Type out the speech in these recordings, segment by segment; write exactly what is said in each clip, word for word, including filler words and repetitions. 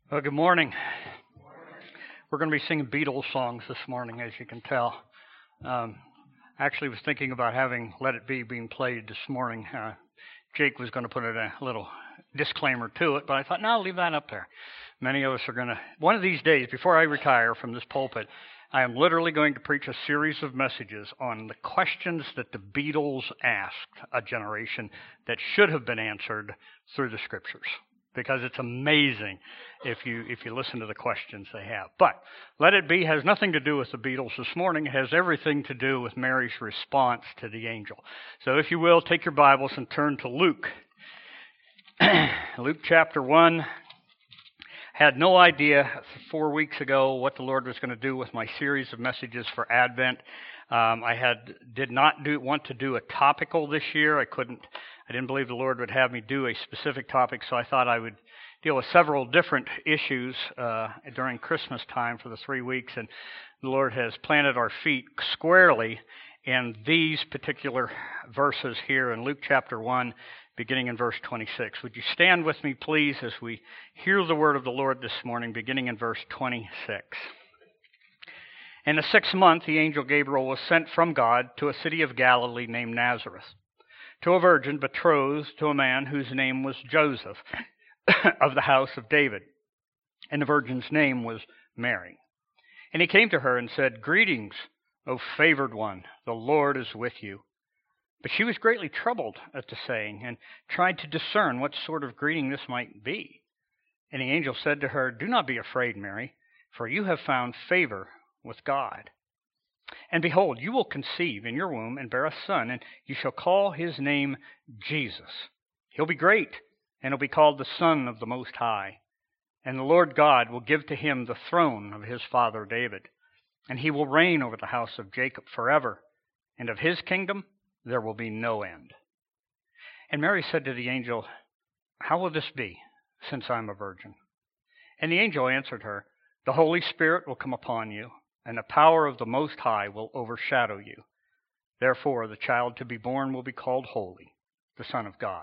Well, good morning. We're going to be singing Beatles songs this morning, as you can tell. Um, I actually was thinking about having Let It Be being played this morning. Uh, Jake was going to put in a little disclaimer to it, but I thought, no, I'll leave that up there. Many of us are going to, one of these days, before I retire from this pulpit, I am literally going to preach a series of messages on the questions that the Beatles asked a generation that should have been answered through the Scriptures. Because it's amazing if you if you listen to the questions they have. But Let It Be has nothing to do with the Beatles this morning. It has everything to do with Mary's response to the angel. So if you will, take your Bibles and turn to Luke. Luke chapter one. Had no idea four weeks ago what the Lord was going to do with my series of messages for Advent. Um, I had did not do want to do a topical this year. I couldn't. I didn't believe the Lord would have me do a specific topic, so I thought I would deal with several different issues uh, during Christmas time for the three weeks. And the Lord has planted our feet squarely in these particular verses here in Luke chapter one, beginning in verse twenty-six. Would you stand with me, please, as we hear the word of the Lord this morning, beginning in verse twenty-six. In the sixth month, the angel Gabriel was sent from God to a city of Galilee named Nazareth, to a virgin betrothed to a man whose name was Joseph, of the house of David. And the virgin's name was Mary. And he came to her and said, "Greetings, O favored one, the Lord is with you." But she was greatly troubled at the saying, and tried to discern what sort of greeting this might be. And the angel said to her, "Do not be afraid, Mary, for you have found favor with God. And behold, you will conceive in your womb and bear a son, and you shall call his name Jesus. He'll be great, and he'll be called the Son of the Most High. And the Lord God will give to him the throne of his father David, and he will reign over the house of Jacob forever, and of his kingdom there will be no end." And Mary said to the angel, "How will this be, since I am a virgin?" And the angel answered her, "The Holy Spirit will come upon you, and the power of the Most High will overshadow you. Therefore the child to be born will be called Holy, the Son of God.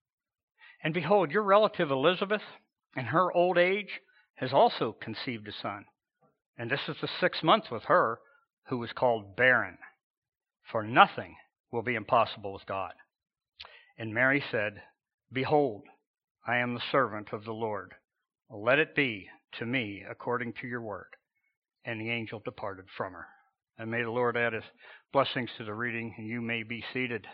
And behold, your relative Elizabeth, in her old age, has also conceived a son. And this is the sixth month with her, who was called barren. For nothing will be impossible with God." And Mary said, "Behold, I am the servant of the Lord. Let it be to me according to your word." And the angel departed from her. And may the Lord add his blessings to the reading, and you may be seated.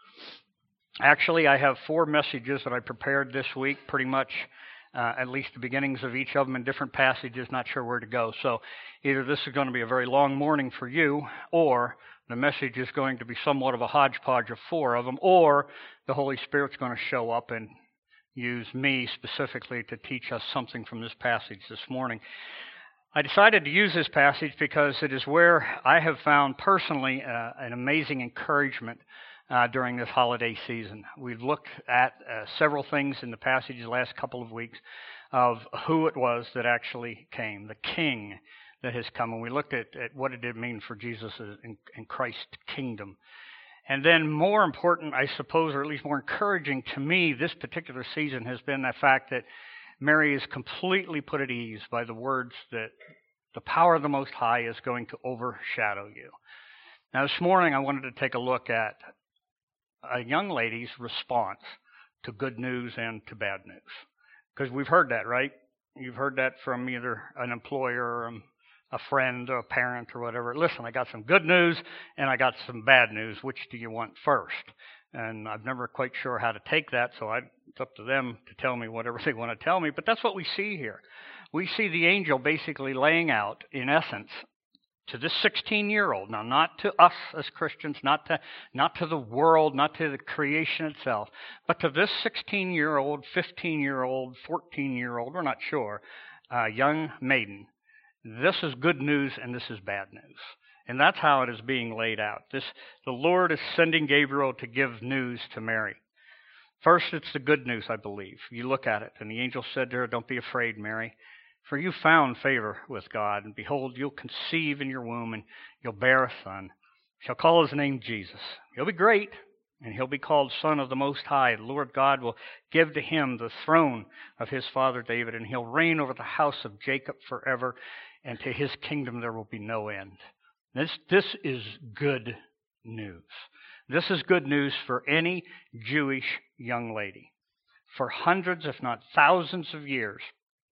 Actually, I have four messages that I prepared this week, pretty much uh, at least the beginnings of each of them in different passages, not sure where to go. So either this is going to be a very long morning for you, or the message is going to be somewhat of a hodgepodge of four of them, or the Holy Spirit's going to show up and use me specifically to teach us something from this passage this morning. I decided to use this passage because it is where I have found personally uh, an amazing encouragement uh, during this holiday season. We've looked at uh, several things in the passage the last couple of weeks of who it was that actually came, the King that has come. And we looked at, at what it did mean for Jesus in, in Christ's kingdom. And then more important, I suppose, or at least more encouraging to me this particular season has been the fact that Mary is completely put at ease by the words that the power of the Most High is going to overshadow you. Now, this morning I wanted to take a look at a young lady's response to good news and to bad news. Because we've heard that, right? You've heard that from either an employer or a friend or a parent or whatever. Listen, I got some good news and I got some bad news. Which do you want first? And I'm never quite sure how to take that, so I, it's up to them to tell me whatever they want to tell me. But that's what we see here. We see the angel basically laying out, in essence, to this sixteen-year-old, now not to us as Christians, not to not to the world, not to the creation itself, but to this sixteen-year-old, fifteen-year-old, fourteen-year-old, we're not sure, uh, young maiden. This is good news and this is bad news. And that's how it is being laid out. This, the Lord is sending Gabriel to give news to Mary. First, it's the good news, I believe. You look at it, and the angel said to her, "Don't be afraid, Mary, for you found favor with God. And behold, you'll conceive in your womb, and you'll bear a son. You shall call his name Jesus. He'll be great, and he'll be called Son of the Most High. The Lord God will give to him the throne of his father David, and he'll reign over the house of Jacob forever, and to his kingdom there will be no end. This, this is good news. This is good news for any Jewish young lady. For hundreds, if not thousands of years,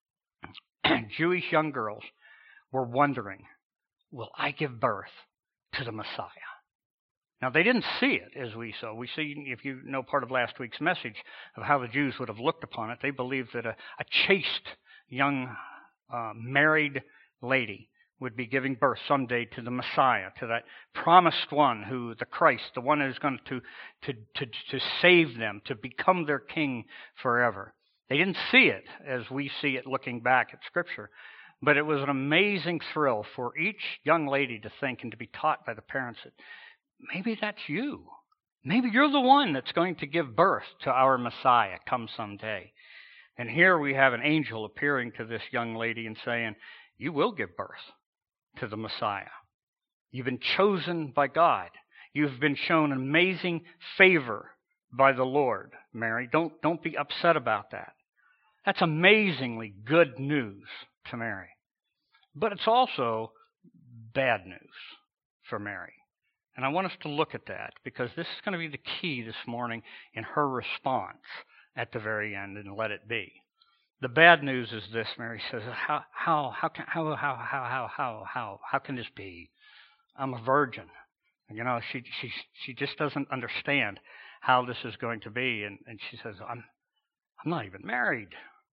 Jewish young girls were wondering, will I give birth to the Messiah? Now, they didn't see it as we saw. We see, if you know part of last week's message of how the Jews would have looked upon it, they believed that a, a chaste young uh, married lady would be giving birth someday to the Messiah, to that promised one, who the Christ, the one who's going to, to, to, to save them, to become their king forever. They didn't see it as we see it looking back at Scripture, but it was an amazing thrill for each young lady to think and to be taught by the parents that maybe that's you. Maybe you're the one that's going to give birth to our Messiah come someday. And here we have an angel appearing to this young lady and saying, you will give birth to the Messiah. You've been chosen by God. You've been shown amazing favor by the Lord, Mary. Don't, don't be upset about that. That's amazingly good news to Mary. But it's also bad news for Mary. And I want us to look at that because this is going to be the key this morning in her response at the very end, and let it be. The bad news is this, Mary says, how how how can how how how how how how how can this be? I'm a virgin. You know, she she she just doesn't understand how this is going to be, and, and she says, I'm I'm not even married.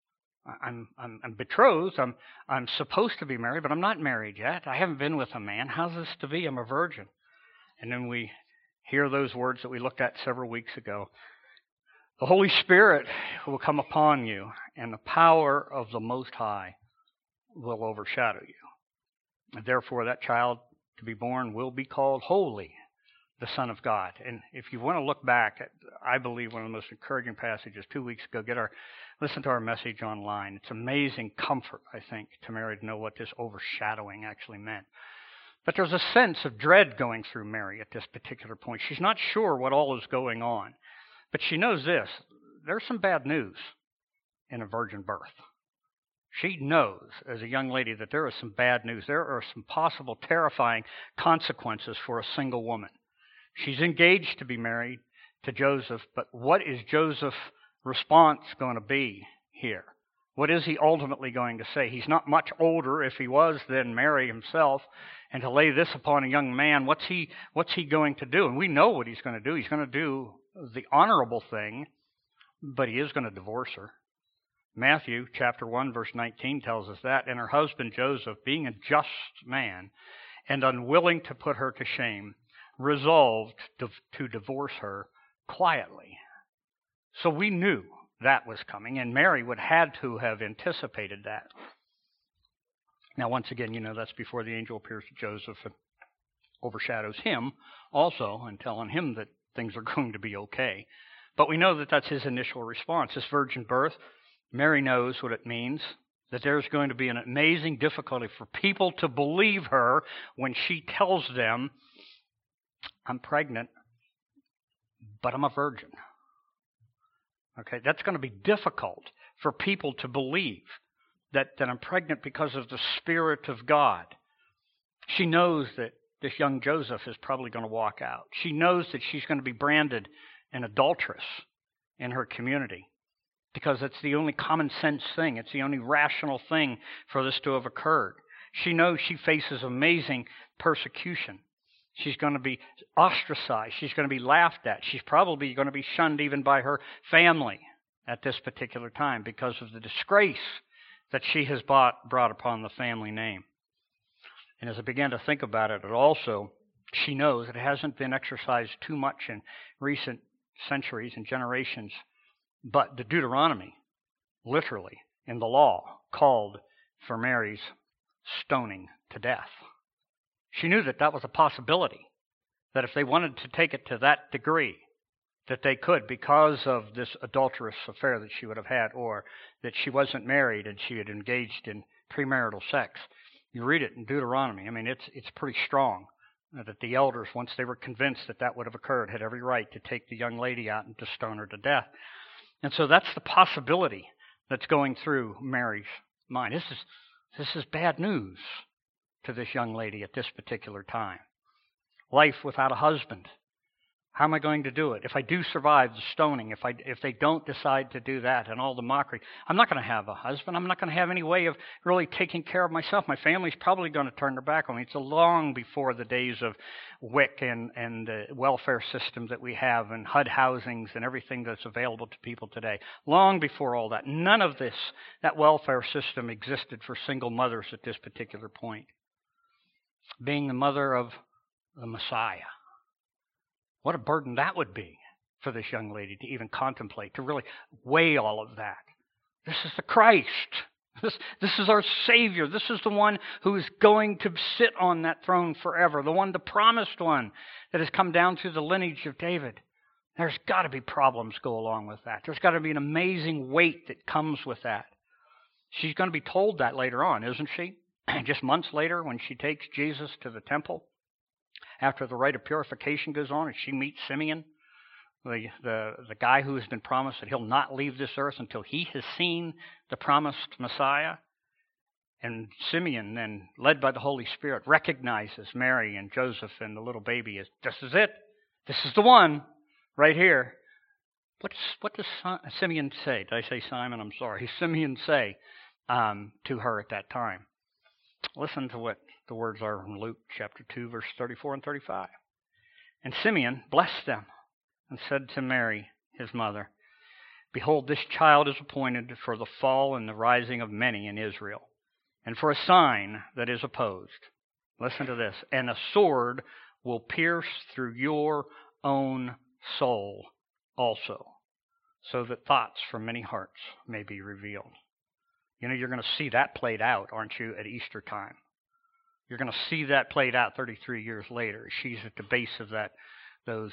I'm I'm I'm betrothed. I'm I'm supposed to be married, but I'm not married yet. I haven't been with a man. How's this to be? I'm a virgin. And then we hear those words that we looked at several weeks ago. The Holy Spirit will come upon you, and the power of the Most High will overshadow you. And therefore, that child to be born will be called Holy, the Son of God. And if you want to look back at, I believe, one of the most encouraging passages two weeks ago, get our listen to our message online. It's amazing comfort, I think, to Mary to know what this overshadowing actually meant. But there's a sense of dread going through Mary at this particular point. She's not sure what all is going on. But she knows this. There's some bad news in a virgin birth. She knows, as a young lady, that there is some bad news. There are some possible terrifying consequences for a single woman. She's engaged to be married to Joseph, but what is Joseph's response going to be here? What is he ultimately going to say? He's not much older, if he was, than Mary himself. And to lay this upon a young man, what's he what's he going to do? And we know what he's going to do. He's going to do the honorable thing, but he is going to divorce her. Matthew chapter one, verse nineteen tells us that. And her husband Joseph, being a just man and unwilling to put her to shame, resolved to, to divorce her quietly. So we knew that was coming, and Mary would had to have anticipated that. Now, once again, you know, that's before the angel appears to Joseph and overshadows him also and telling him that things are going to be okay. But we know that that's his initial response. This virgin birth, Mary knows what it means, that there's going to be an amazing difficulty for people to believe her when she tells them, I'm pregnant, but I'm a virgin. Okay, that's going to be difficult for people to believe that, that I'm pregnant because of the Spirit of God. She knows that this young Joseph is probably going to walk out. She knows that she's going to be branded an adulteress in her community because it's the only common sense thing. It's the only rational thing for this to have occurred. She knows she faces amazing persecution. She's going to be ostracized. She's going to be laughed at. She's probably going to be shunned even by her family at this particular time because of the disgrace that she has brought, brought upon the family name. And as I began to think about it, it also, she knows it hasn't been exercised too much in recent centuries and generations, but the Deuteronomy, literally, in the law, called for Mary's stoning to death. She knew that that was a possibility, that if they wanted to take it to that degree, that they could because of this adulterous affair that she would have had, or that she wasn't married and she had engaged in premarital sex. You read it in Deuteronomy. I mean, it's it's pretty strong that the elders, once they were convinced that that would have occurred, had every right to take the young lady out and to stone her to death. And so that's the possibility that's going through Mary's mind. This is this is bad news to this young lady at this particular time. Life without a husband. How am I going to do it? If I do survive the stoning, if I if they don't decide to do that and all the mockery, I'm not going to have a husband. I'm not going to have any way of really taking care of myself. My family's probably going to turn their back on me. It's a long before the days of W I C and, and the welfare system that we have and H U D housings and everything that's available to people today. Long before all that. None of this, that welfare system existed for single mothers at this particular point. Being the mother of the Messiah. What a burden that would be for this young lady to even contemplate, to really weigh all of that. This is the Christ. This, this is our Savior. This is the one who is going to sit on that throne forever, the one, the promised one that has come down through the lineage of David. There's got to be problems go along with that. There's got to be an amazing weight that comes with that. She's going to be told that later on, isn't she? Just months later when she takes Jesus to the temple. After the rite of purification goes on, and she meets Simeon, the, the, the guy who has been promised that he'll not leave this earth until he has seen the promised Messiah. And Simeon, then, led by the Holy Spirit, recognizes Mary and Joseph and the little baby as, this is it. This is the one right here. What's, what does Simeon say? Did I say Simon? I'm sorry. Simeon say um, to her at that time? Listen to what the words are in Luke chapter two, verse thirty-four and thirty-five. And Simeon blessed them and said to Mary, his mother, behold, this child is appointed for the fall and the rising of many in Israel, and for a sign that is opposed. Listen to this. And a sword will pierce through your own soul also, so that thoughts from many hearts may be revealed. You know, you're going to see that played out, aren't you, at Easter time? You're going to see that played out thirty-three years later. She's at the base of that, those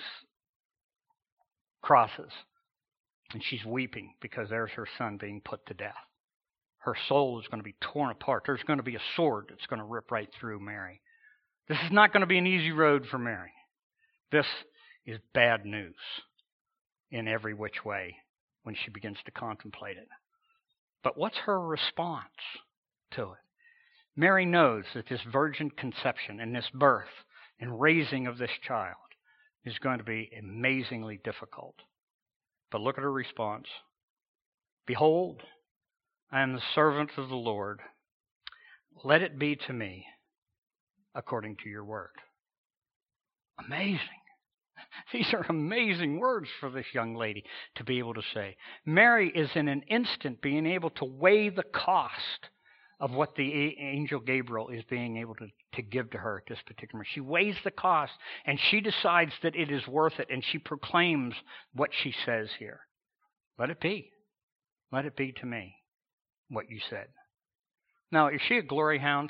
crosses. And she's weeping because there's her son being put to death. Her soul is going to be torn apart. There's going to be a sword that's going to rip right through Mary. This is not going to be an easy road for Mary. This is bad news in every which way when she begins to contemplate it. But what's her response to it? Mary knows that this virgin conception and this birth and raising of this child is going to be amazingly difficult. But look at her response. Behold, I am the servant of the Lord. Let it be to me according to your word. Amazing. These are amazing words for this young lady to be able to say. Mary is in an instant being able to weigh the cost of what the angel Gabriel is being able to, to give to her at this particular moment. She weighs the cost, and she decides that it is worth it, and she proclaims what she says here. Let it be. Let it be to me what you said. Now, is she a glory hound?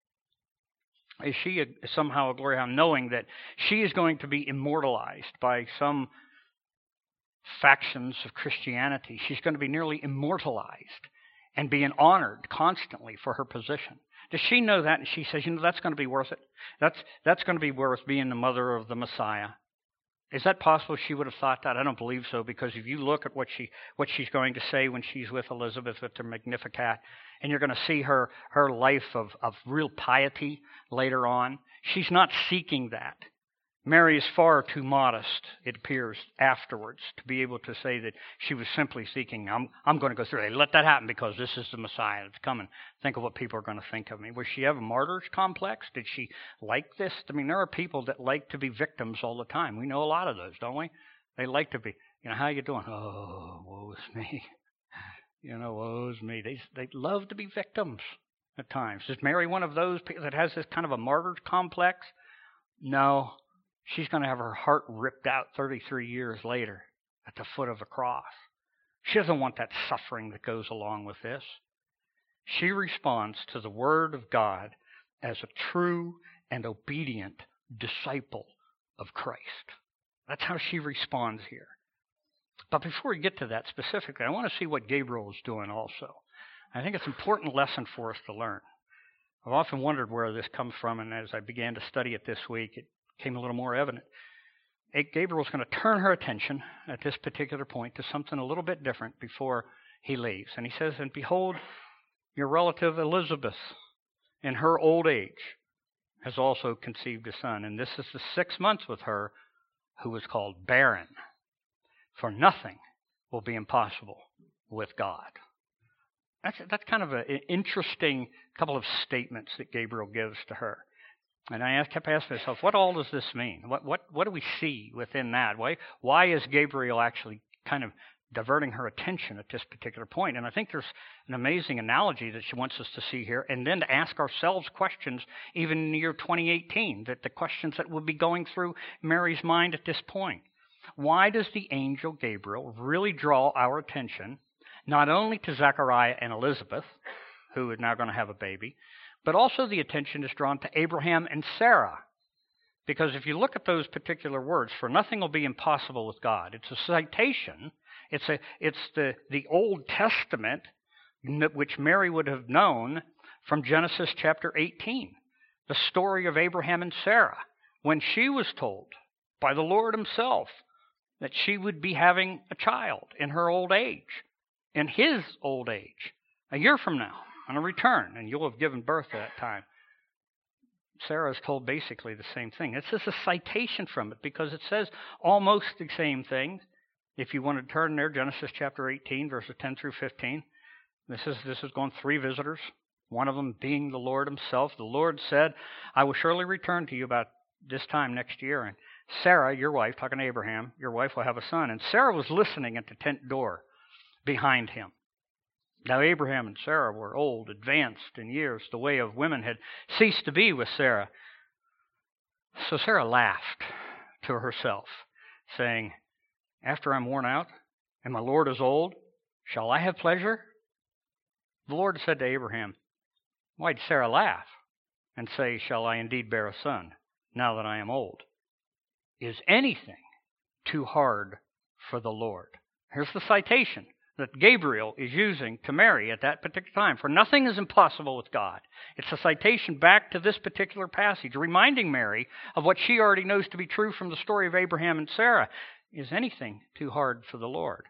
Is she a, somehow a glory hound, knowing that she is going to be immortalized by some factions of Christianity? She's going to be nearly immortalized and being honored constantly for her position. Does she know that? And she says, you know, that's going to be worth it. That's that's going to be worth being the mother of the Messiah. Is that possible she would have thought that? I don't believe so, because if you look at what she what she's going to say when she's with Elizabeth at the Magnificat, and you're going to see her, her life of, of real piety later on, she's not seeking that. Mary is far too modest, it appears, afterwards, to be able to say that she was simply seeking, I'm, I'm going to go through it. Let that happen because this is the Messiah that's coming. Think of what people are going to think of me. Was she have a martyr's complex? Did she like this? I mean, there are people that like to be victims all the time. We know a lot of those, don't we? They like to be, you know, how you doing? Oh, woe is me. You know, woe is me. They, they love to be victims at times. Is Mary one of those people that has this kind of a martyr's complex? No. She's going to have her heart ripped out thirty-three years later at the foot of the cross. She doesn't want that suffering that goes along with this. She responds to the Word of God as a true and obedient disciple of Christ. That's how she responds here. But before we get to that specifically, I want to see what Gabriel is doing also. I think it's an important lesson for us to learn. I've often wondered where this comes from, and as I began to study it this week, it became a little more evident. Gabriel's going to turn her attention at this particular point to something a little bit different before he leaves. And he says, and behold, your relative Elizabeth, in her old age, has also conceived a son. And this is the sixth month with her, who is called barren. For nothing will be impossible with God. That's, that's kind of an interesting couple of statements that Gabriel gives to her. And I kept asking myself, what all does this mean? What what what do we see within that? Why why is Gabriel actually kind of diverting her attention at this particular point? And I think there's an amazing analogy that she wants us to see here, and then to ask ourselves questions even in the year twenty eighteen, that the questions that will be going through Mary's mind at this point. Why does the angel Gabriel really draw our attention not only to Zechariah and Elizabeth, who is now going to have a baby, but also the attention is drawn to Abraham and Sarah? Because if you look at those particular words, for nothing will be impossible with God, it's a citation. It's a it's the, the Old Testament, which Mary would have known from Genesis chapter eighteen, the story of Abraham and Sarah, when she was told by the Lord himself that she would be having a child in her old age, in his old age, a year from now, on a return, and you'll have given birth at that time. Sarah is told basically the same thing. It's just a citation from it because it says almost the same thing. If you want to turn there, Genesis chapter eighteen, verses ten through fifteen. This is this is going three visitors, one of them being the Lord himself. The Lord said, I will surely return to you about this time next year, and Sarah, your wife, talking to Abraham, your wife will have a son. And Sarah was listening at the tent door behind him. Now Abraham and Sarah were old, advanced in years. The way of women had ceased to be with Sarah. So Sarah laughed to herself, saying, after I'm worn out and my Lord is old, shall I have pleasure? The Lord said to Abraham, why did Sarah laugh and say, shall I indeed bear a son now that I am old? Is anything too hard for the Lord? Here's the citation that Gabriel is using to Mary at that particular time. For nothing is impossible with God. It's a citation back to this particular passage, reminding Mary of what she already knows to be true from the story of Abraham and Sarah. Is anything too hard for the Lord?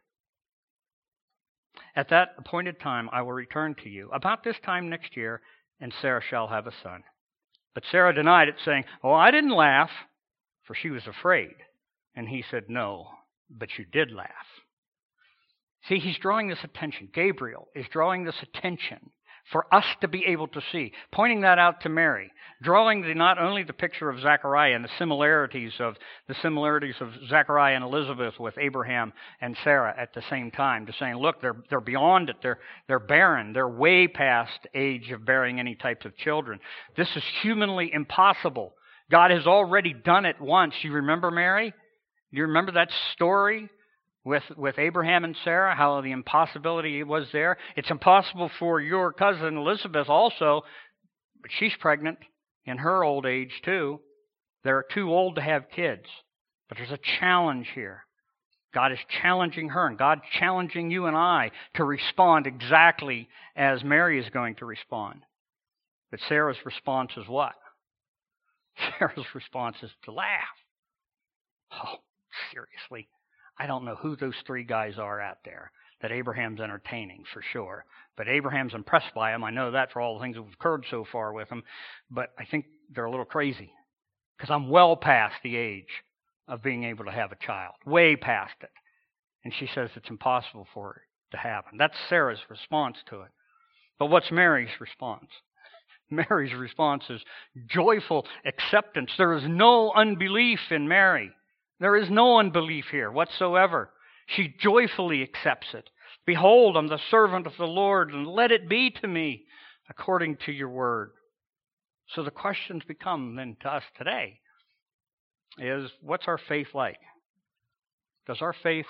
At that appointed time I will return to you, about this time next year, and Sarah shall have a son. But Sarah denied it, saying, oh, I didn't laugh, for she was afraid. And he said, no, but you did laugh. See, he's drawing this attention. Gabriel is drawing this attention for us to be able to see, pointing that out to Mary, drawing the, not only the picture of Zechariah and the similarities of the similarities of Zechariah and Elizabeth with Abraham and Sarah at the same time, to saying, look, they're they're beyond it. They're they're barren. They're way past age of bearing any types of children. This is humanly impossible. God has already done it once. You remember Mary? Do you remember that story? With with Abraham and Sarah, how the impossibility was there. It's impossible for your cousin Elizabeth also, but she's pregnant in her old age too. They're too old to have kids. But there's a challenge here. God is challenging her, and God challenging you and I to respond exactly as Mary is going to respond. But Sarah's response is what? Sarah's response is to laugh. Oh, seriously? I don't know who those three guys are out there that Abraham's entertaining for sure. But Abraham's impressed by them. I know that for all the things that have occurred so far with them. But I think they're a little crazy because I'm well past the age of being able to have a child. Way past it. And she says it's impossible for it to happen. That's Sarah's response to it. But what's Mary's response? Mary's response is joyful acceptance. There is no unbelief in Mary. There is no unbelief here whatsoever. She joyfully accepts it. Behold, I'm the servant of the Lord, and let it be to me according to your word. So the questions become then to us today is, what's our faith like? Does our faith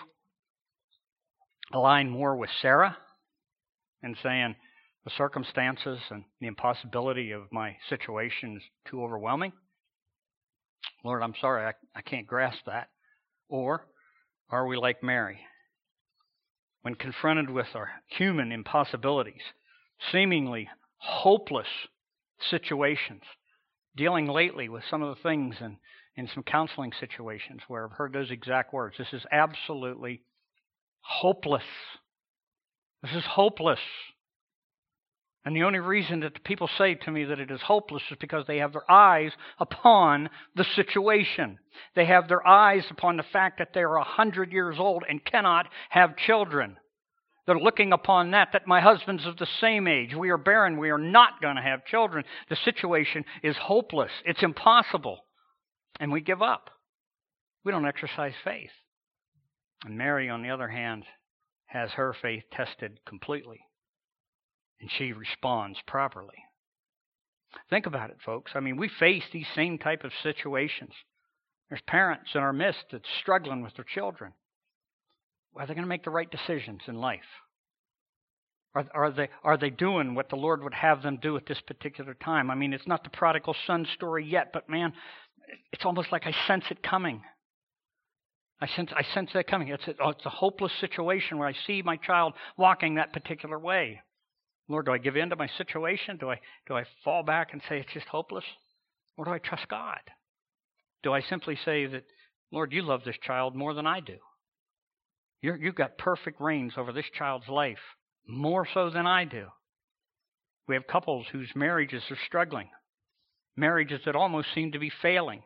align more with Sarah and saying the circumstances and the impossibility of my situation is too overwhelming? Lord, I'm sorry, I, I can't grasp that. Or are we like Mary? When confronted with our human impossibilities, seemingly hopeless situations, dealing lately with some of the things in, in some counseling situations where I've heard those exact words. This is absolutely hopeless. This is hopeless. And the only reason that the people say to me that it is hopeless is because they have their eyes upon the situation. They have their eyes upon the fact that they are a hundred years old and cannot have children. They're looking upon that, that my husband's of the same age. We are barren. We are not going to have children. The situation is hopeless. It's impossible. And we give up. We don't exercise faith. And Mary, on the other hand, has her faith tested completely. And she responds properly. Think about it, folks. I mean, we face these same type of situations. There's parents in our midst that's struggling with their children. Are they going to make the right decisions in life? Are, are they are they doing what the Lord would have them do at this particular time? I mean, it's not the prodigal son story yet, but man, it's almost like I sense it coming. I sense I sense that coming. It's a, oh, it's a hopeless situation where I see my child walking that particular way. Lord, do I give in to my situation? Do I do I fall back and say it's just hopeless? Or do I trust God? Do I simply say that, Lord, you love this child more than I do? You're, you've got perfect reins over this child's life, more so than I do. We have couples whose marriages are struggling, marriages that almost seem to be failing.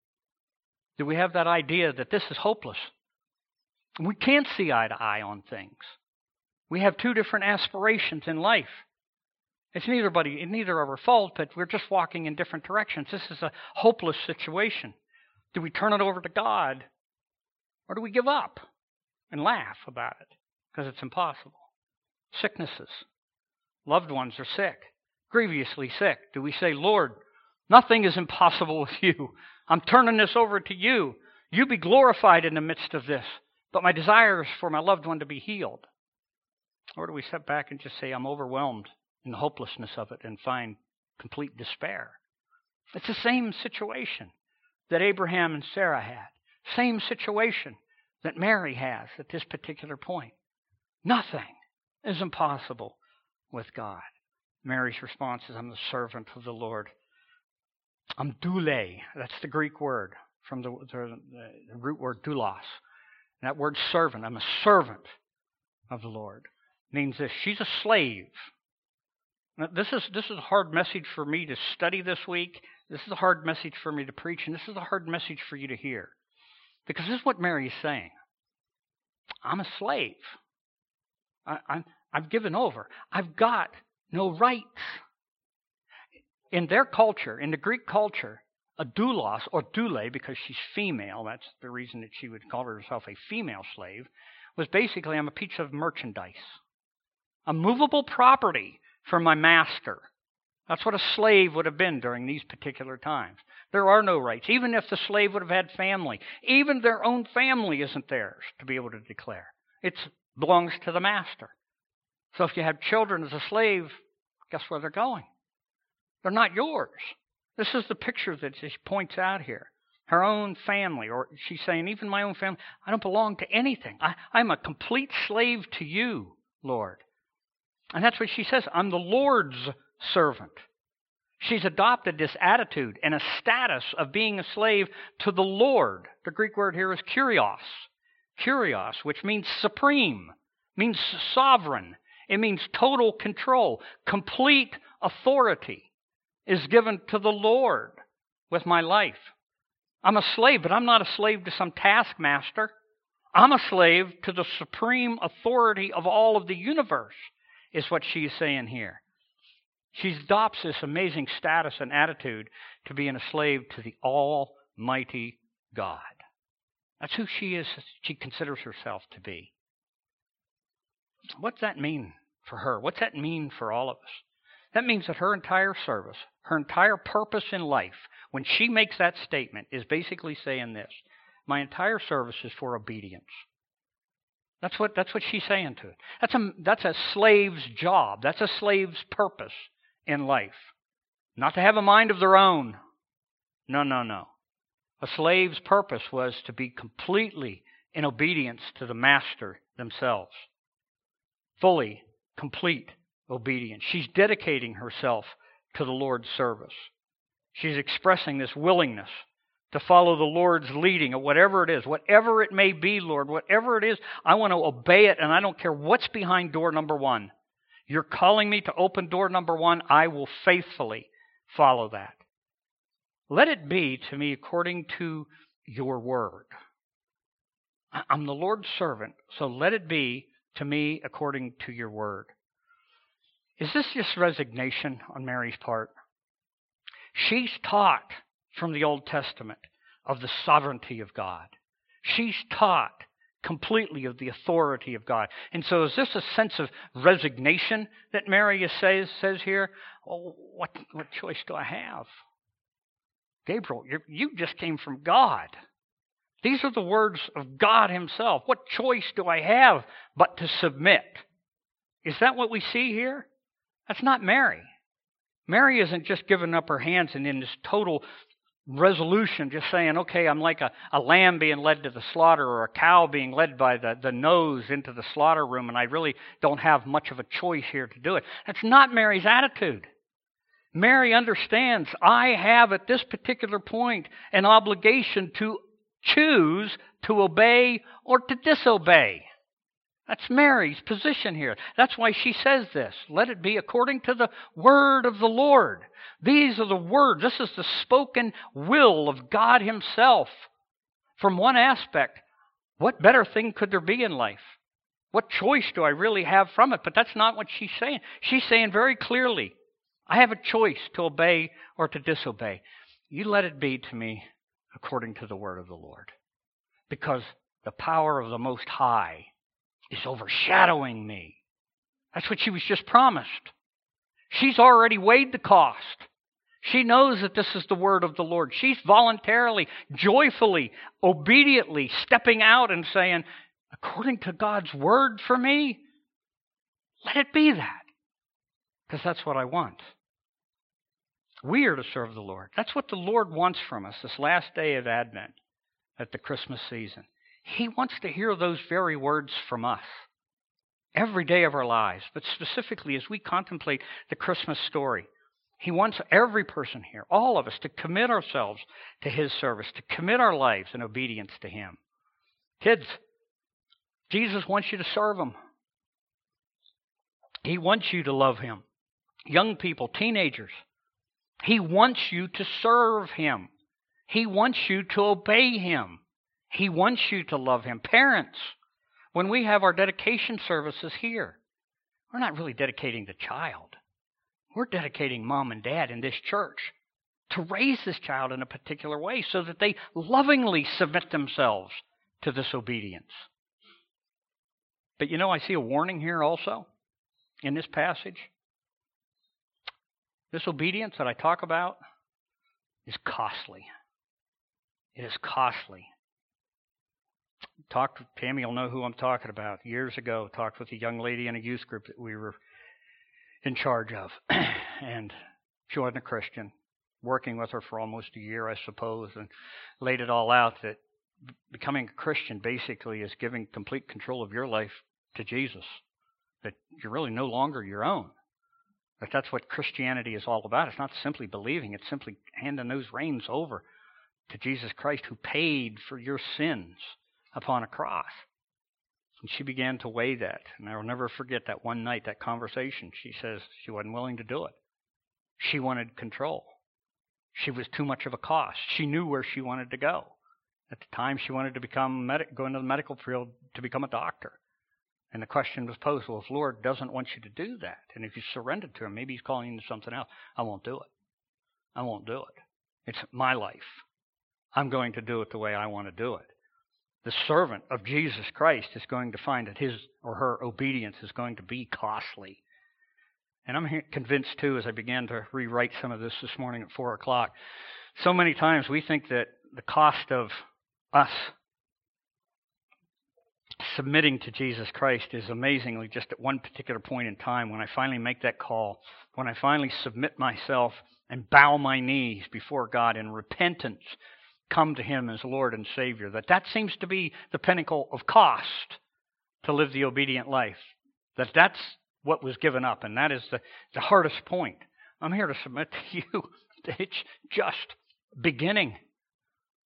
Do we have that idea that this is hopeless? We can't see eye to eye on things. We have two different aspirations in life. It's neither, buddy, neither of our fault, but we're just walking in different directions. This is a hopeless situation. Do we turn it over to God, or do we give up and laugh about it because it's impossible? Sicknesses. Loved ones are sick, grievously sick. Do we say, Lord, nothing is impossible with you. I'm turning this over to you. You be glorified in the midst of this. But my desire is for my loved one to be healed. Or do we step back and just say, I'm overwhelmed in the hopelessness of it and find complete despair? It's the same situation that Abraham and Sarah had. Same situation that Mary has at this particular point. Nothing is impossible with God. Mary's response is, I'm the servant of the Lord. I'm doule. That's the Greek word from the, the, the root word doulos. And that word servant, I'm a servant of the Lord, means this. She's a slave. Now, this is this is a hard message for me to study this week. This is a hard message for me to preach, and this is a hard message for you to hear. Because this is what Mary is saying. I'm a slave. I, I'm, I've given over. I've got no rights. In their culture, in the Greek culture, a doulos, or doule, because she's female, that's the reason that she would call herself a female slave, was basically, I'm a piece of merchandise. A movable property for my master. That's what a slave would have been during these particular times. There are no rights. Even if the slave would have had family, even their own family isn't theirs to be able to declare. It belongs to the master. So if you have children as a slave, guess where they're going? They're not yours. This is the picture that she points out here. Her own family, or she's saying, even my own family, I don't belong to anything. I, I'm a complete slave to you, Lord. And that's what she says. I'm the Lord's servant. She's adopted this attitude and a status of being a slave to the Lord. The Greek word here is kurios. Kurios, which means supreme, means sovereign. It means total control. Complete authority is given to the Lord with my life. I'm a slave, but I'm not a slave to some taskmaster. I'm a slave to the supreme authority of all of the universe, is what she's saying here. She adopts this amazing status and attitude to being a slave to the Almighty God. That's who she is, she considers herself to be. What's that mean for her? What's that mean for all of us? That means that her entire service, her entire purpose in life, when she makes that statement, is basically saying this: my entire service is for obedience. That's what that's what she's saying to it. That's a that's a slave's job. That's a slave's purpose in life. Not to have a mind of their own. No, no, no. A slave's purpose was to be completely in obedience to the master themselves. Fully, complete obedience. She's dedicating herself to the Lord's service. She's expressing this willingness to follow the Lord's leading, or whatever it is, whatever it may be, Lord, whatever it is, I want to obey it, and I don't care what's behind door number one. You're calling me to open door number one, I will faithfully follow that. Let it be to me according to your word. I'm the Lord's servant, so let it be to me according to your word. Is this just resignation on Mary's part? She's taught from the Old Testament of the sovereignty of God. She's taught completely of the authority of God. And so is this a sense of resignation that Mary says, says here? Oh, what, what choice do I have? Gabriel, you just came from God. These are the words of God himself. What choice do I have but to submit? Is that what we see here? That's not Mary. Mary isn't just giving up her hands and in this total resolution, just saying, okay, I'm like a, a lamb being led to the slaughter or a cow being led by the, the nose into the slaughter room, and I really don't have much of a choice here to do it. That's not Mary's attitude. Mary understands, I have at this particular point an obligation to choose to obey or to disobey. That's Mary's position here. That's why she says this. Let it be according to the word of the Lord. These are the words. This is the spoken will of God himself. From one aspect, what better thing could there be in life? What choice do I really have from it? But that's not what she's saying. She's saying very clearly, I have a choice to obey or to disobey. You let it be to me according to the word of the Lord. Because the power of the Most High is overshadowing me. That's what she was just promised. She's already weighed the cost. She knows that this is the word of the Lord. She's voluntarily, joyfully, obediently stepping out and saying, according to God's word for me, let it be that. Because that's what I want. We are to serve the Lord. That's what the Lord wants from us this last day of Advent at the Christmas season. He wants to hear those very words from us every day of our lives, but specifically as we contemplate the Christmas story. He wants every person here, all of us, to commit ourselves to his service, to commit our lives in obedience to him. Kids, Jesus wants you to serve him. He wants you to love him. Young people, teenagers, he wants you to serve him. He wants you to obey him. He wants you to love him. Parents, when we have our dedication services here, we're not really dedicating the child. We're dedicating mom and dad in this church to raise this child in a particular way so that they lovingly submit themselves to this obedience. But you know, I see a warning here also in this passage. This obedience that I talk about is costly. It is costly. Talked with Tammy, you'll know who I'm talking about. Years ago, talked with a young lady in a youth group that we were in charge of. And she wasn't a Christian. Working with her for almost a year, I suppose, and laid it all out that becoming a Christian basically is giving complete control of your life to Jesus. That you're really no longer your own. That that's what Christianity is all about. It's not simply believing. It's simply handing those reins over to Jesus Christ, who paid for your sins upon a cross. And she began to weigh that. And I will never forget that one night, that conversation. She says she wasn't willing to do it. She wanted control. She was too much of a cost. She knew where she wanted to go. At the time, she wanted to become medic, go into the medical field to become a doctor. And the question was posed, well, if the Lord doesn't want you to do that, and if you surrender to him, maybe he's calling you to something else, I won't do it. I won't do it. It's my life. I'm going to do it the way I want to do it. The servant of Jesus Christ is going to find that his or her obedience is going to be costly. And I'm convinced, too, as I began to rewrite some of this this morning at four o'clock, so many times we think that the cost of us submitting to Jesus Christ is amazingly just at one particular point in time when I finally make that call, when I finally submit myself and bow my knees before God in repentance, come to him as Lord and Savior, that that seems to be the pinnacle of cost to live the obedient life, that that's what was given up, and that is the, the hardest point. I'm here to submit to you that it's just beginning.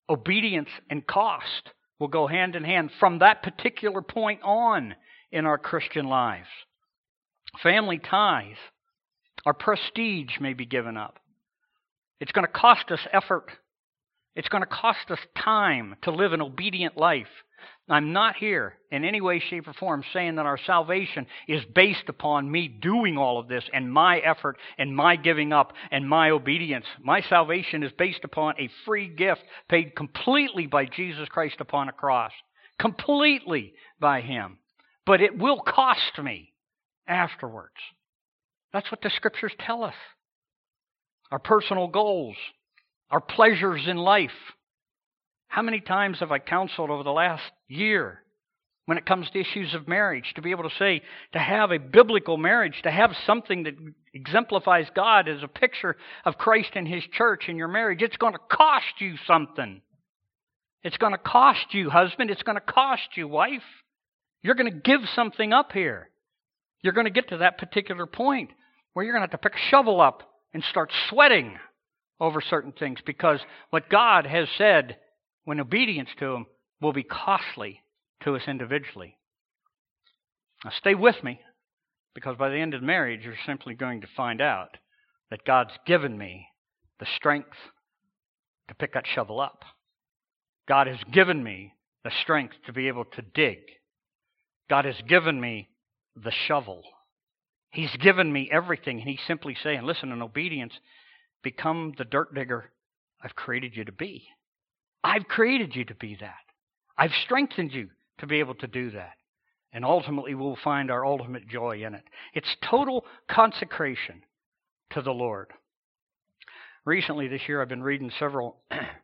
Obedience and cost will go hand in hand from that particular point on in our Christian lives. Family ties, our prestige may be given up. It's going to cost us effort. It's going to cost us time to live an obedient life. I'm not here in any way, shape, or form saying that our salvation is based upon me doing all of this and my effort and my giving up and my obedience. My salvation is based upon a free gift paid completely by Jesus Christ upon a cross. Completely by Him. But it will cost me afterwards. That's what the Scriptures tell us. Our personal goals, our pleasures in life. How many times have I counseled over the last year when it comes to issues of marriage to be able to say, to have a biblical marriage, to have something that exemplifies God as a picture of Christ and His church in your marriage, it's going to cost you something. It's going to cost you, husband. It's going to cost you, wife. You're going to give something up here. You're going to get to that particular point where you're going to have to pick a shovel up and start sweating over certain things because what God has said when obedience to Him will be costly to us individually. Now stay with me, because by the end of marriage, you're simply going to find out that God's given me the strength to pick that shovel up. God has given me the strength to be able to dig. God has given me the shovel. He's given me everything, and He's simply saying, listen, in obedience, become the dirt digger I've created you to be. I've created you to be that. I've strengthened you to be able to do that. And ultimately, we'll find our ultimate joy in it. It's total consecration to the Lord. Recently this year, I've been reading several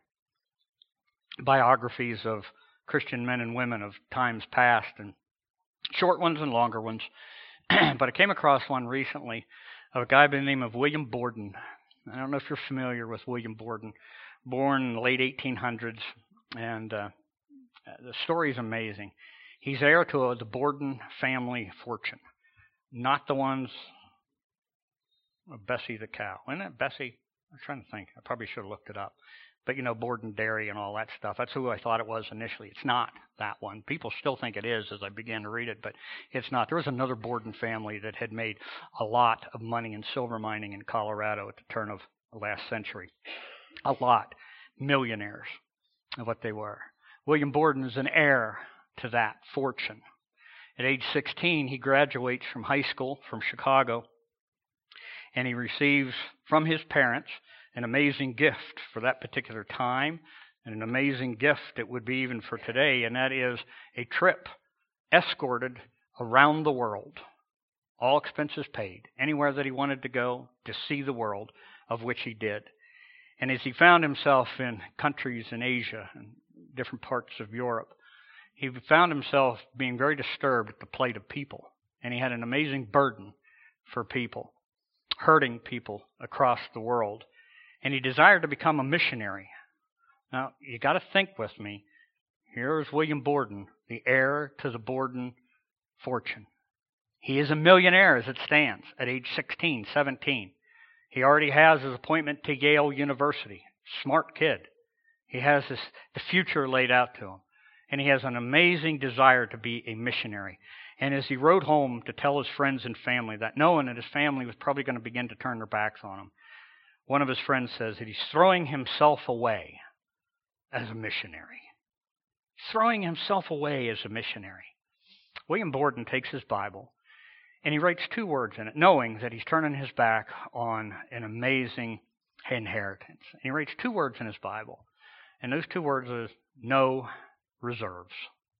biographies of Christian men and women of times past, and short ones and longer ones. But I came across one recently of a guy by the name of William Borden. I don't know if you're familiar with William Borden. Born in the late eighteen hundreds, and uh, the story is amazing. He's heir to uh, the Borden family fortune, not the ones of Bessie the cow. Isn't it Bessie? I'm trying to think. I probably should have looked it up. But, you know, Borden Dairy and all that stuff. That's who I thought it was initially. It's not that one. People still think it is as I began to read it, but it's not. There was another Borden family that had made a lot of money in silver mining in Colorado at the turn of the last century. A lot. Millionaires of what they were. William Borden is an heir to that fortune. At age sixteen, he graduates from high school from Chicago, and he receives from his parents an amazing gift for that particular time, and an amazing gift it would be even for today, and that is a trip escorted around the world, all expenses paid, anywhere that he wanted to go to see the world, of which he did. And as he found himself in countries in Asia and different parts of Europe, he found himself being very disturbed at the plight of people, and he had an amazing burden for people, hurting people across the world. And he desired to become a missionary. Now, you got to think with me. Here's William Borden, the heir to the Borden fortune. He is a millionaire as it stands at age sixteen, seventeen. He already has his appointment to Yale University. Smart kid. He has this, the future laid out to him. And he has an amazing desire to be a missionary. And as he rode home to tell his friends and family that, knowing that his family was probably going to begin to turn their backs on him, one of his friends says that he's throwing himself away as a missionary. He's throwing himself away as a missionary. William Borden takes his Bible and he writes two words in it, knowing that he's turning his back on an amazing inheritance. And he writes two words in his Bible, and those two words are no reserves.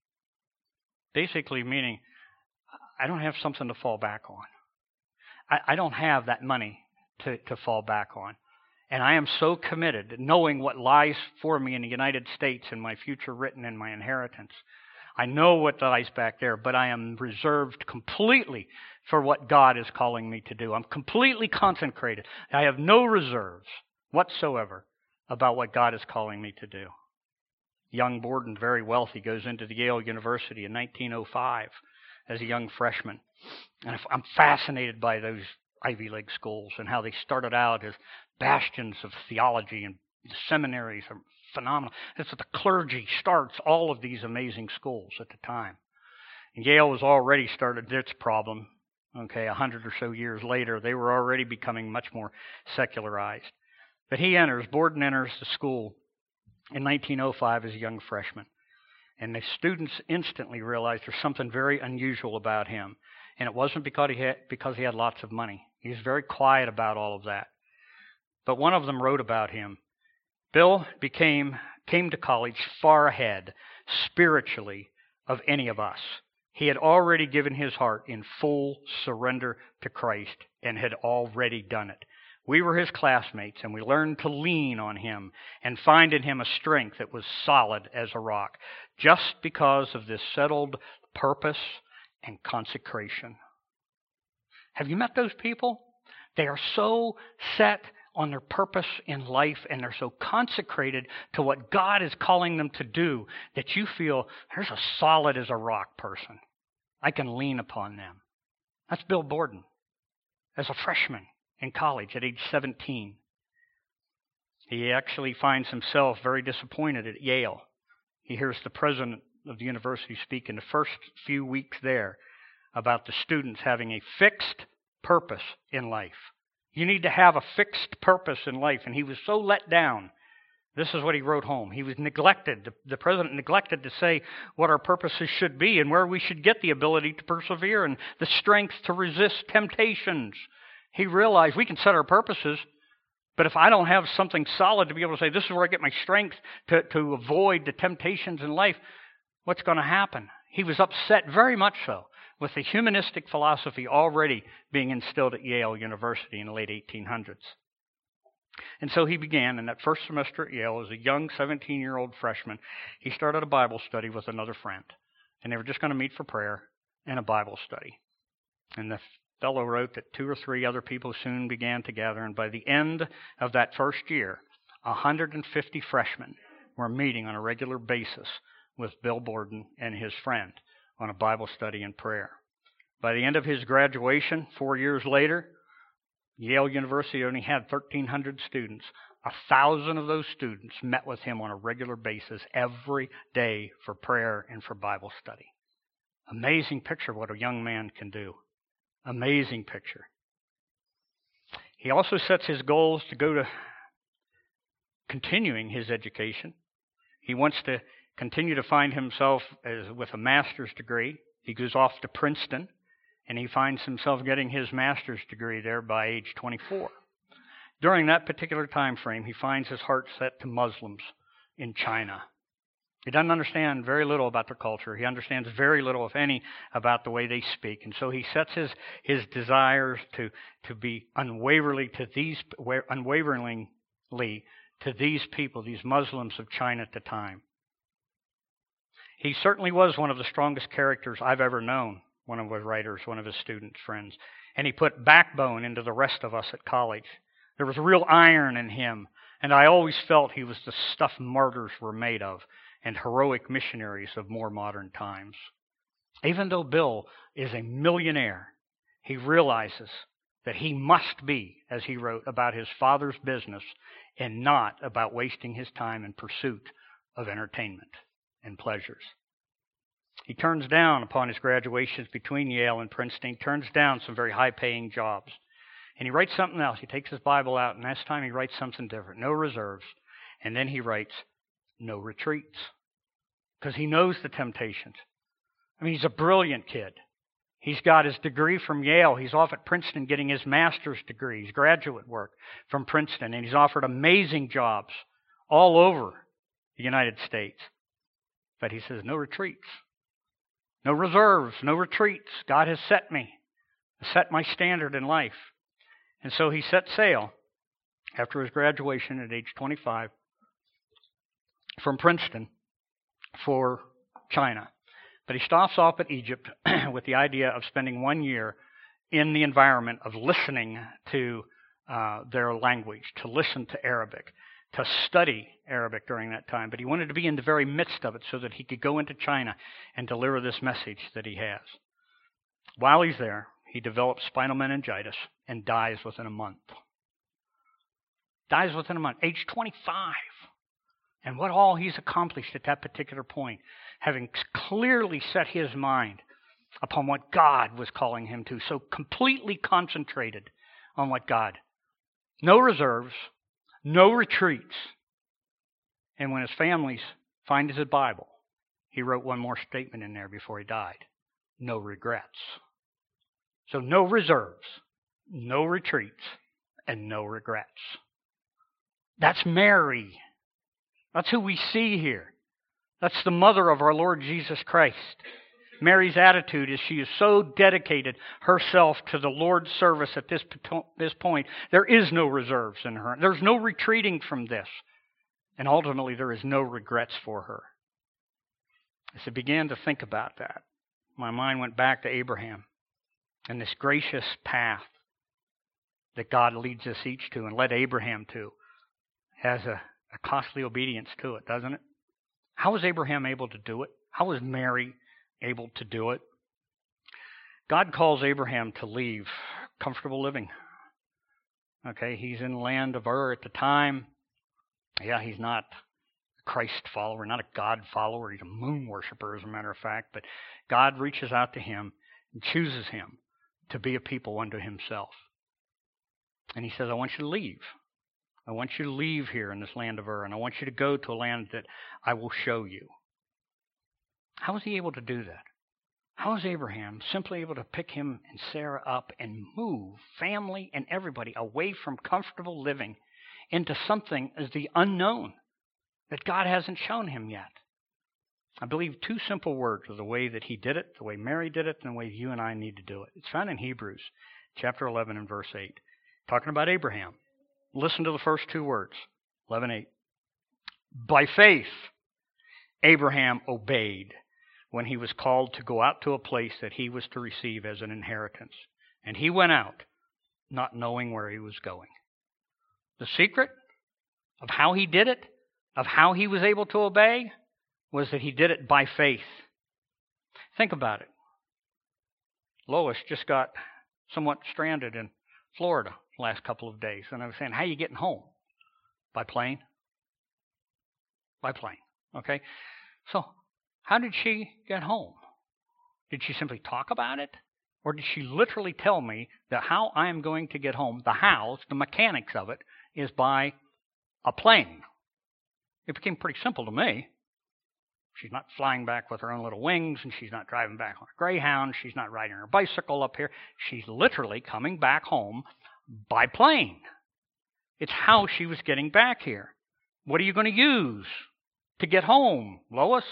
Basically meaning, I don't have something to fall back on. I, I don't have that money to, to fall back on. And I am so committed, knowing what lies for me in the United States and my future written in my inheritance. I know what lies back there, but I am reserved completely for what God is calling me to do. I'm completely consecrated. I have no reserves whatsoever about what God is calling me to do. Young Borden, very wealthy, goes into the Yale University in nineteen oh five as a young freshman. And I'm fascinated by those Ivy League schools and how they started out as bastions of theology, and the seminaries are phenomenal. That's what the clergy starts all of these amazing schools at the time. And Yale was already started its problem. Okay, a hundred or so years later, they were already becoming much more secularized. But he enters, Borden enters the school in nineteen oh five as a young freshman. And the students instantly realized there's something very unusual about him. And it wasn't because he had, because he had lots of money. He was very quiet about all of that. But one of them wrote about him. Bill became came to college far ahead, spiritually, of any of us. He had already given his heart in full surrender to Christ and had already done it. We were his classmates, and we learned to lean on him and find in him a strength that was solid as a rock, just because of this settled purpose and consecration. Have you met those people? They are so set on their purpose in life, and they're so consecrated to what God is calling them to do that you feel there's a solid as a rock person. I can lean upon them. That's Bill Borden as a freshman in college at age seventeen. He actually finds himself very disappointed at Yale. He hears the president of the university speak in the first few weeks there about the students having a fixed purpose in life. You need to have a fixed purpose in life. And he was so let down. This is what he wrote home. He was neglected. The, the president neglected to say what our purposes should be and where we should get the ability to persevere and the strength to resist temptations. He realized we can set our purposes, but if I don't have something solid to be able to say, this is where I get my strength to, to avoid the temptations in life, what's going to happen? He was upset, very much so, with the humanistic philosophy already being instilled at Yale University in the late eighteen hundreds. And so he began, in that first semester at Yale, as a young seventeen-year-old freshman, he started a Bible study with another friend. And they were just going to meet for prayer and a Bible study. And the fellow wrote that two or three other people soon began to gather, and by the end of that first year, one hundred fifty freshmen were meeting on a regular basis with Bill Borden and his friend on a Bible study and prayer. By the end of his graduation, four years later, Yale University only had thirteen hundred students. A thousand of those students met with him on a regular basis every day for prayer and for Bible study. Amazing picture of what a young man can do. Amazing picture. He also sets his goals to go to continuing his education. He wants to continue to find himself as, with a master's degree. He goes off to Princeton, and he finds himself getting his master's degree there by age twenty-four. During that particular time frame, he finds his heart set to Muslims in China. He doesn't understand very little about their culture. He understands very little, if any, about the way they speak. And so he sets his, his desires to, to be unwaveringly to these unwaveringly to these people, these Muslims of China at the time. He certainly was one of the strongest characters I've ever known, one of his writers, one of his students, friends. And he put backbone into the rest of us at college. There was real iron in him, and I always felt he was the stuff martyrs were made of, and heroic missionaries of more modern times. Even though Bill is a millionaire, he realizes that he must be, as he wrote, about his father's business and not about wasting his time in pursuit of entertainment and pleasures. He turns down, upon his graduations between Yale and Princeton, he turns down some very high-paying jobs. And he writes something else. He takes his Bible out, and this time he writes something different. No reserves. And then he writes, no retreats. Because he knows the temptations. I mean, he's a brilliant kid. He's got his degree from Yale. He's off at Princeton getting his master's degree, his graduate work from Princeton. And he's offered amazing jobs all over the United States. But he says, no retreats. No reserves, no retreats. God has set me, set my standard in life. And so he set sail after his graduation at age twenty-five from Princeton for China. But he stops off at Egypt with the idea of spending one year in the environment of listening to uh, their language, to listen to Arabic, to study Arabic during that time. But he wanted to be in the very midst of it so that he could go into China and deliver this message that he has. While he's there, he develops spinal meningitis and dies within a month. Dies within a month, age twenty-five. and what all he's accomplished at that particular point, having clearly set his mind upon what God was calling him to, so completely concentrated on what God. No reserves, no retreats. And when his families find his Bible, he wrote one more statement in there before he died. No regrets. So no reserves, no retreats, and no regrets. That's Mary. That's who we see here. That's the mother of our Lord Jesus Christ. Mary's attitude is she is so dedicated herself to the Lord's service at this, this point. There is no reserves in her. There's no retreating from this. And ultimately, there is no regrets for her. As I began to think about that, my mind went back to Abraham and this gracious path that God leads us each to and led Abraham to has a, a costly obedience to it, doesn't it? How was Abraham able to do it? How was Mary able to do it? God calls Abraham to leave comfortable living. Okay, he's in the land of Ur at the time. Yeah, he's not a Christ follower, not a God follower. He's a moon worshiper, as a matter of fact. But God reaches out to him and chooses him to be a people unto himself. And he says, I want you to leave. I want you to leave here in this land of Ur, and I want you to go to a land that I will show you. How was he able to do that? How was Abraham simply able to pick him and Sarah up and move family and everybody away from comfortable living into something as the unknown that God hasn't shown him yet? I believe two simple words are the way that he did it, the way Mary did it, and the way you and I need to do it. It's found in Hebrews chapter eleven and verse eight. Talking about Abraham. Listen to the first two words, eleven eight. By faith, Abraham obeyed when he was called to go out to a place that he was to receive as an inheritance. And he went out, not knowing where he was going. The secret of how he did it, of how he was able to obey, was that he did it by faith. Think about it. Lois just got somewhat stranded in Florida the last couple of days. And I was saying, how are you getting home? By plane? By plane. Okay? So, how did she get home? Did she simply talk about it? Or did she literally tell me that how I am going to get home, the how, the mechanics of it, is by a plane? It became pretty simple to me. She's not flying back with her own little wings, and she's not driving back on a Greyhound. She's not riding her bicycle up here. She's literally coming back home by plane. It's how she was getting back here. What are you going to use to get home, Lois?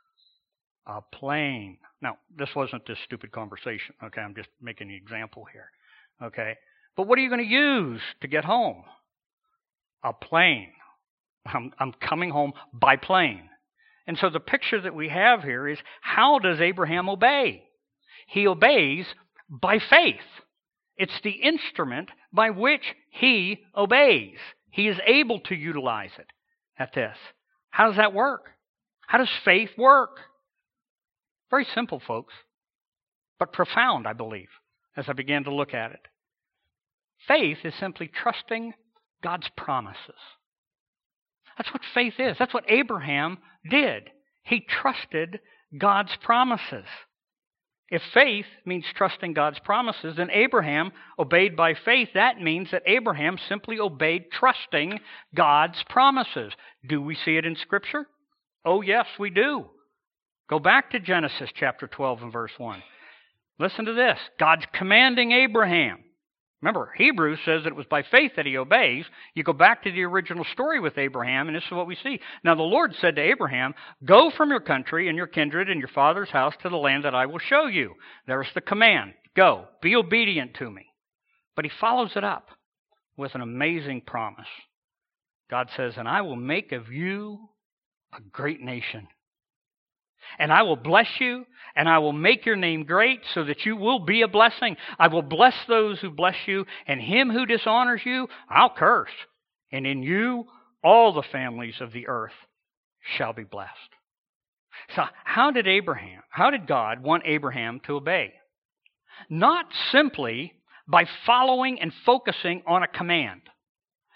A plane. Now, this wasn't this stupid conversation, okay? I'm just making an example here, okay? But what are you going to use to get home? A plane. I'm, I'm coming home by plane. And so the picture that we have here is, how does Abraham obey? He obeys by faith. It's the instrument by which he obeys. He is able to utilize it at this. How does that work? How does faith work? Very simple, folks, but profound, I believe, as I began to look at it. Faith is simply trusting God's promises. That's what faith is. That's what Abraham did. He trusted God's promises. If faith means trusting God's promises, then Abraham obeyed by faith. That means that Abraham simply obeyed trusting God's promises. Do we see it in Scripture? Oh, yes, we do. Go back to Genesis chapter twelve and verse one. Listen to this. God's commanding Abraham. Remember, Hebrews says that it was by faith that he obeys. You go back to the original story with Abraham, and this is what we see. Now the Lord said to Abraham, go from your country and your kindred and your father's house to the land that I will show you. There's the command. Go. Be obedient to me. But he follows it up with an amazing promise. God says, and I will make of you a great nation. And I will bless you, and I will make your name great so that you will be a blessing. I will bless those who bless you, and him who dishonors you, I'll curse. And in you, all the families of the earth shall be blessed. So how did Abraham, how did God want Abraham to obey? Not simply by following and focusing on a command.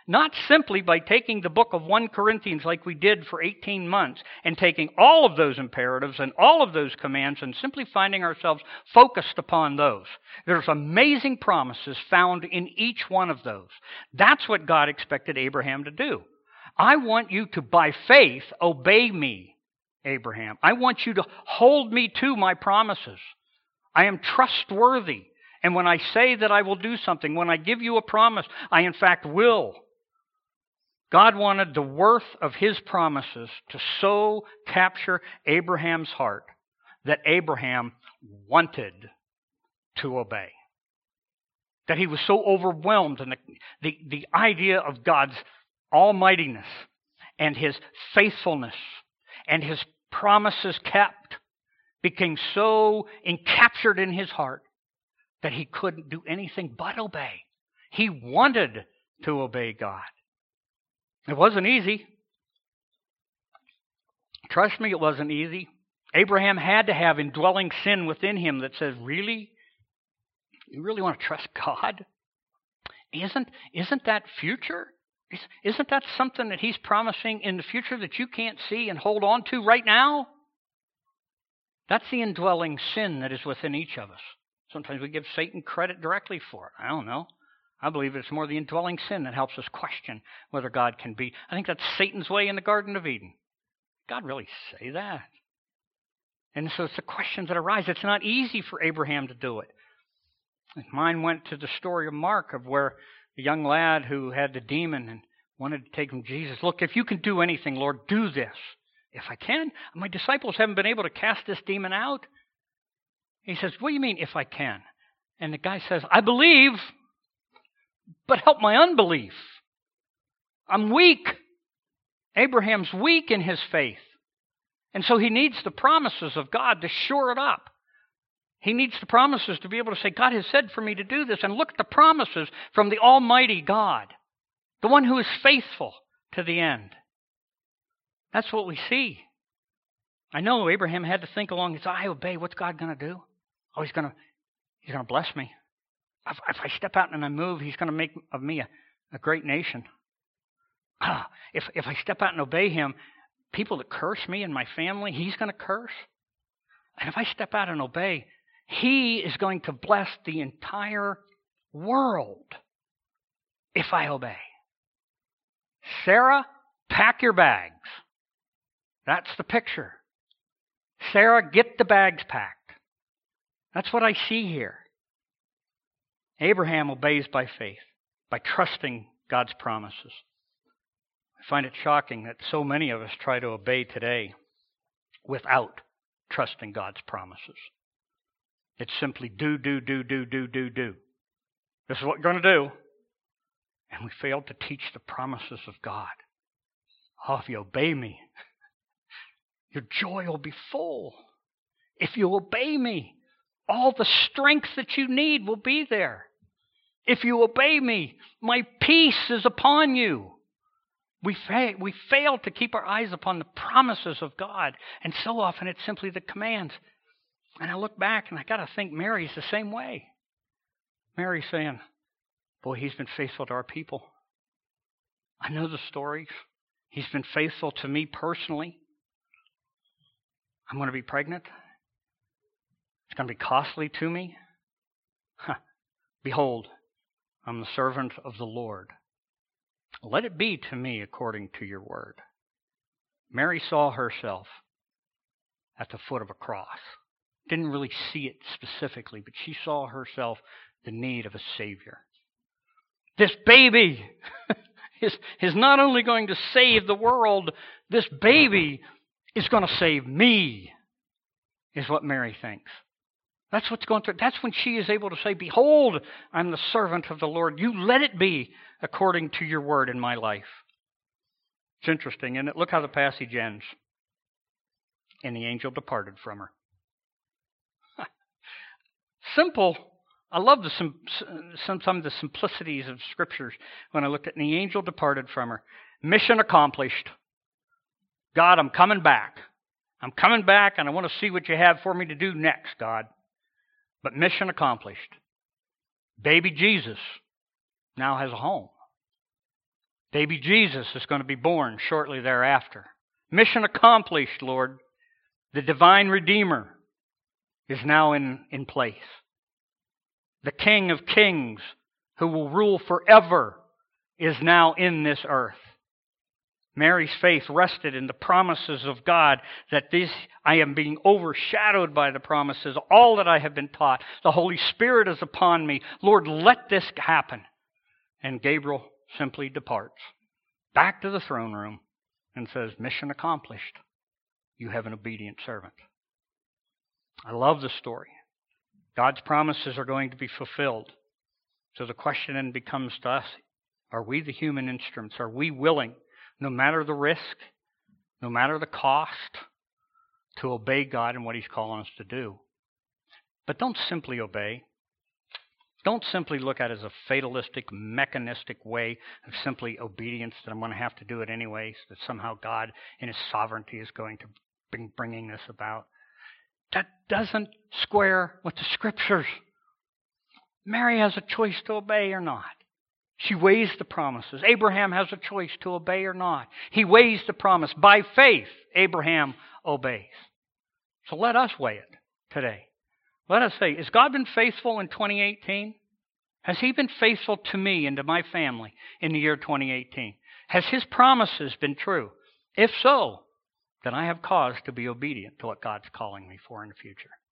Not simply by taking the book of First Corinthians like we did for eighteen months and taking all of those imperatives and all of those commands and simply finding ourselves focused upon those. There's amazing promises found in each one of those. That's what God expected Abraham to do. I want you to, by faith, obey me, Abraham. I want you to hold me to my promises. I am trustworthy. And when I say that I will do something, when I give you a promise, I in fact will. God wanted the worth of his promises to so capture Abraham's heart that Abraham wanted to obey. That he was so overwhelmed in the, the, the idea of God's almightiness and his faithfulness and his promises kept became so encaptured in his heart that he couldn't do anything but obey. He wanted to obey God. It wasn't easy. Trust me, it wasn't easy. Abraham had to have indwelling sin within him that says, really? You really want to trust God? Isn't, isn't that future? Isn't that something that he's promising in the future that you can't see and hold on to right now? That's the indwelling sin that is within each of us. Sometimes we give Satan credit directly for it. I don't know. I believe it's more the indwelling sin that helps us question whether God can be. I think that's Satan's way in the Garden of Eden. God really say that? And so it's the questions that arise. It's not easy for Abraham to do it. Mine went to the story of Mark, of where the young lad who had the demon and wanted to take him to Jesus. Look, if you can do anything, Lord, do this. If I can, my disciples haven't been able to cast this demon out. He says, what do you mean, if I can? And the guy says, I believe, but help my unbelief. I'm weak. Abraham's weak in his faith. And so he needs the promises of God to shore it up. He needs the promises to be able to say, God has said for me to do this. And look at the promises from the Almighty God, the one who is faithful to the end. That's what we see. I know Abraham had to think along. He said, I obey. What's God going to do? Oh, he's going to he's going to bless me. If, if I step out and I move, he's going to make of me a, a great nation. Ah, if, if I step out and obey him, people that curse me and my family, he's going to curse. And if I step out and obey, he is going to bless the entire world if I obey. Sarah, pack your bags. That's the picture. Sarah, get the bags packed. That's what I see here. Abraham obeys by faith, by trusting God's promises. I find it shocking that so many of us try to obey today without trusting God's promises. It's simply do, do, do, do, do, do, do. This is what you're going to do. And we fail to teach the promises of God. Oh, if you obey me, your joy will be full. If you obey me, all the strength that you need will be there. If you obey me, my peace is upon you. We, fa- we fail to keep our eyes upon the promises of God. And so often it's simply the commands. And I look back and I got to think Mary's the same way. Mary's saying, boy, he's been faithful to our people. I know the stories. He's been faithful to me personally. I'm going to be pregnant. It's going to be costly to me. Huh. Behold, I'm the servant of the Lord. Let it be to me according to your word. Mary saw herself at the foot of a cross. Didn't really see it specifically, but she saw herself the need of a Savior. This baby is, is not only going to save the world, this baby is going to save me, is what Mary thinks. That's what's going through. That's when she is able to say, behold, I'm the servant of the Lord. You let it be according to your word in my life. It's interesting, isn't it? Look how the passage ends. And the angel departed from her. Simple. I love the some, some, some of the simplicities of scriptures when I looked at it. And the angel departed from her. Mission accomplished. God, I'm coming back. I'm coming back and I want to see what you have for me to do next, God. But mission accomplished. Baby Jesus now has a home. Baby Jesus is going to be born shortly thereafter. Mission accomplished, Lord. The divine Redeemer is now in, in place. The King of Kings, who will rule forever, is now in this earth. Mary's faith rested in the promises of God, that this I am being overshadowed by the promises. All that I have been taught, the Holy Spirit is upon me. Lord, let this happen. And Gabriel simply departs back to the throne room and says, mission accomplished. You have an obedient servant. I love the story. God's promises are going to be fulfilled. So the question then becomes to us, are we the human instruments? Are we willing, no matter the risk, no matter the cost, to obey God and what He's calling us to do? But don't simply obey. Don't simply look at it as a fatalistic, mechanistic way of simply obedience, that I'm going to have to do it anyways, that somehow God in His sovereignty is going to be bringing this about. That doesn't square with the Scriptures. Mary has a choice to obey or not. She weighs the promises. Abraham has a choice to obey or not. He weighs the promise. By faith, Abraham obeys. So let us weigh it today. Let us say, has God been faithful in twenty eighteen? Has He been faithful to me and to my family in the year twenty eighteen? Has His promises been true? If so, then I have cause to be obedient to what God's calling me for in the future.